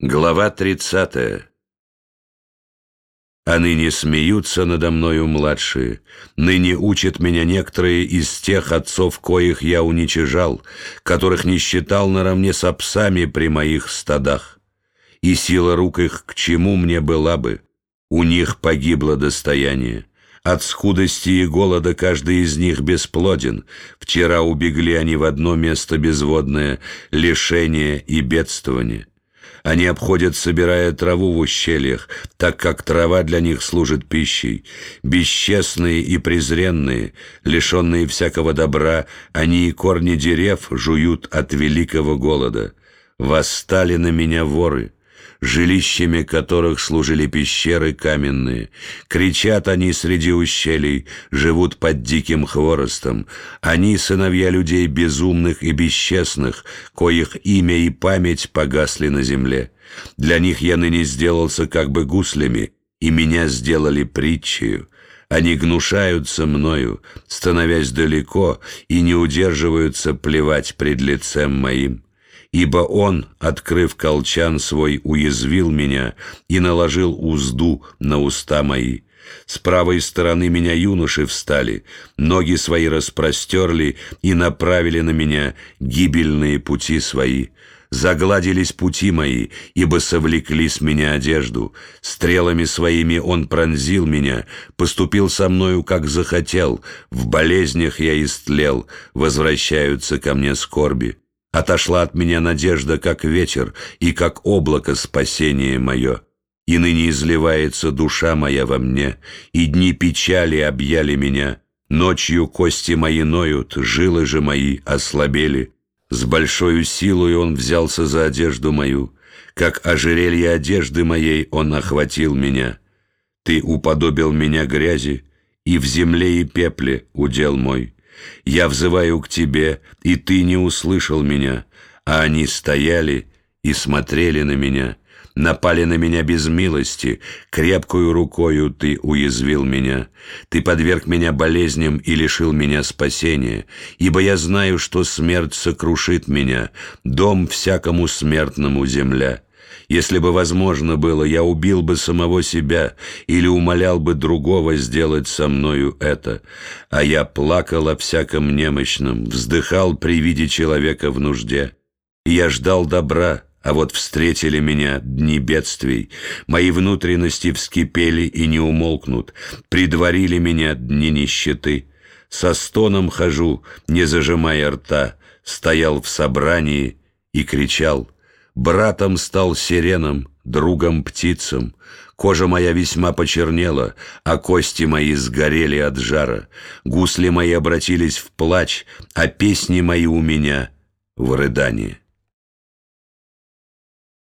Глава 30. А ныне смеются надо мною младшие, ныне учат меня некоторые из тех отцов, коих я уничижал, которых не считал наравне с псами при моих стадах. И сила рук их к чему мне была бы? У них погибло достояние. От скудости и голода каждый из них бесплоден. Вчера убегли они в одно место безводное, лишение и бедствование. Они обходят, собирая траву в ущельях, так как трава для них служит пищей. Бесчестные и презренные, лишенные всякого добра, они и корни дерев жуют от великого голода. Восстали на меня воры, жилищами которых служили пещеры каменные. Кричат они среди ущелий, живут под диким хворостом. Они сыновья людей безумных и бесчестных, коих имя и память погасли на земле. Для них я ныне сделался как бы гуслями, и меня сделали притчею. Они гнушаются мною, становясь далеко, и не удерживаются плевать пред лицем моим. Ибо он, открыв колчан свой, уязвил меня и наложил узду на уста мои. С правой стороны меня юноши встали, ноги свои распростерли и направили на меня гибельные пути свои. Загладились пути мои, ибо совлекли с меня одежду. Стрелами своими он пронзил меня, поступил со мною, как захотел. В болезнях я истлел, возвращаются ко мне скорби. Отошла от меня надежда, как ветер, и как облако спасение мое. И ныне изливается душа моя во мне, и дни печали объяли меня. Ночью кости мои ноют, жилы же мои ослабели. С большою силой он взялся за одежду мою, как ожерелье одежды моей он охватил меня. Ты уподобил меня грязи, и в земле и пепле удел мой. Я взываю к тебе, и ты не услышал меня, а они стояли и смотрели на меня, напали на меня без милости, крепкою рукою ты уязвил меня. Ты подверг меня болезням и лишил меня спасения, ибо я знаю, что смерть сокрушит меня, дом всякому смертному земля. Если бы возможно было, я убил бы самого себя или умолял бы другого сделать со мною это. А я плакал о всяком немощном, вздыхал при виде человека в нужде. И я ждал добра, а вот встретили меня дни бедствий. Мои внутренности вскипели и не умолкнут, предварили меня дни нищеты. Со стоном хожу, не зажимая рта, стоял в собрании и кричал. Братом стал сиреном, другом птицам. Кожа моя весьма почернела, а кости мои сгорели от жара. Гусли мои обратились в плач, а песни мои у меня в рыдание.